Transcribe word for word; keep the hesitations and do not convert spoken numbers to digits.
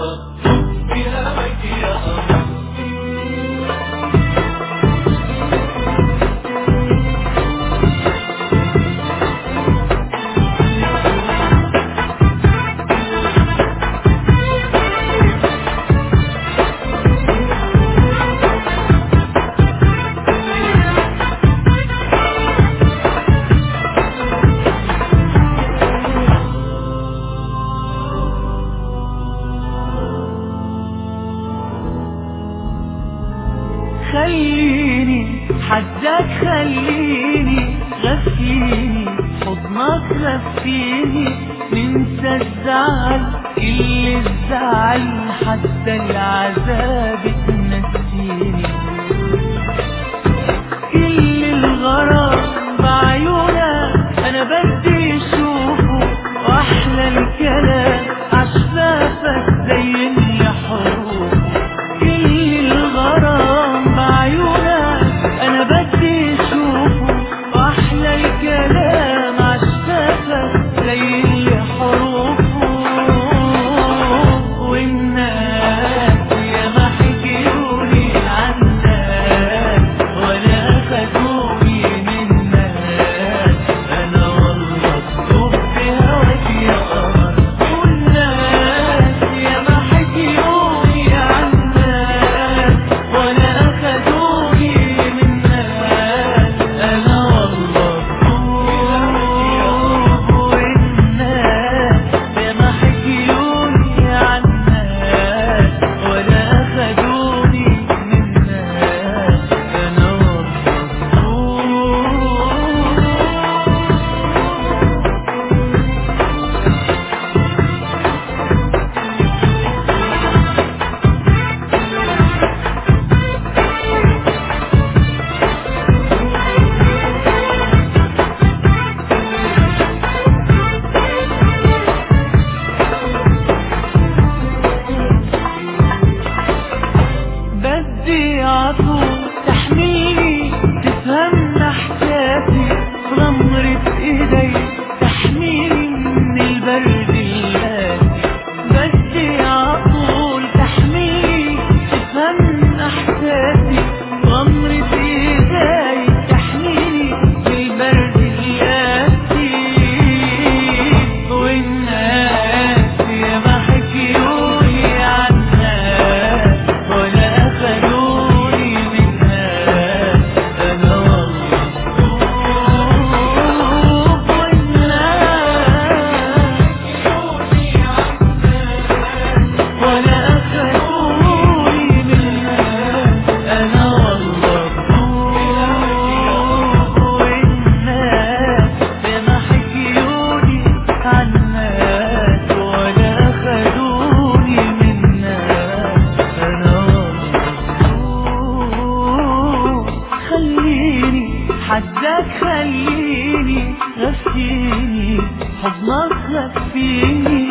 والله دب هواك يا قمر. خليني حدك، خليني غفيني حضنك، غفيني ننسى الزعل، كل الزعل حتى العذاب تنسيني. كل الغرام بعيونك انا بدي اشوفه، واحلى الكلام عشفافك زيني حروف. كل الغرام بعيونك انا بدي اشوفه، واحلى الكلام عشفافك زيني حروفه. والناس ياما حكيولي عنك ولا خدوني منك، انا والله بدوب بهواك يا قمر. والناس ياما حكيولي عنك ولا خدوني منك، انا والله بدوب. والناس ياما حكيولي عنك ولا خدوني منك، انا بدي عطول تحميني، تفهم احساسي في غمرة ايدي، تحميني من البرد القاسي. بدي عطول تحميني، تفهم احساسي في غمرة ايدي، تحميني من البرد القاسي. والناس ياما حكيولي عنك ولا خدوني منك، انا والله بدوب. والناس حكيولي عنك ولا خدوني منك، انا والله بدوب. والناس ياما حكيولي عنك ولا خدوني منك، انا والله. خليني حدك، خليني غفيني حضنك، غفيني